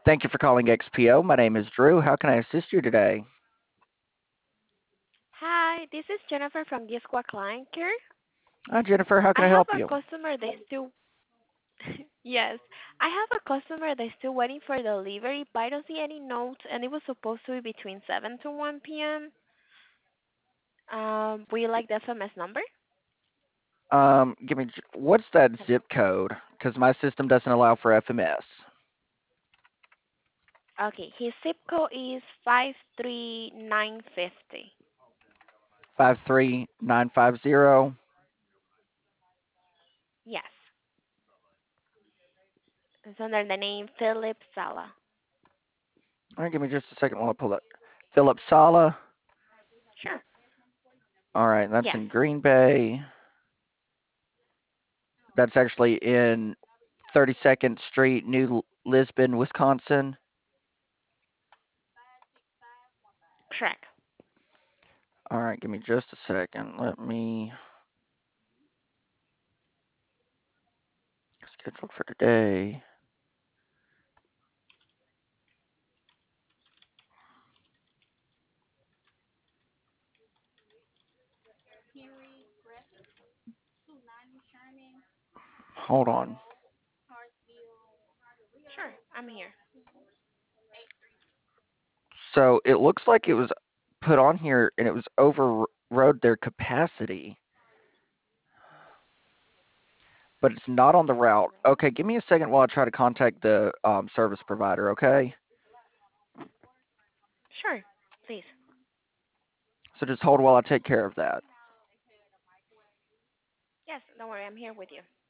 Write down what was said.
Thank you for calling XPO. My name is Drew. How can I assist you today? Hi, this is Jennifer from Gisqua Client Care. Hi, Jennifer. How I can I have help a you? customer that's still yes, I have a customer that's still waiting for delivery, but I don't see any notes, and it was supposed to be between 7 to 1 p.m. Would you like the FMS number? What's that zip code? Because my system doesn't allow for FMS. Okay, his zip code is 53950. 53950. Yes, it's under the name Philip Sala. All right, give me just a second while I pull that. Philip Sala. Sure. All right, that's Yes, in Green Bay. That's actually in 32nd Street, New Lisbon, Wisconsin. correct. All right, give me just a second. Let me schedule for today. Hold on. Sure, I'm here. So it looks like it was put on here and it was overrode their capacity, but it's not on the route. Okay, give me a second while I try to contact the service provider, okay? Sure, please. So just hold while I take care of that. Yes, don't worry, I'm here with you.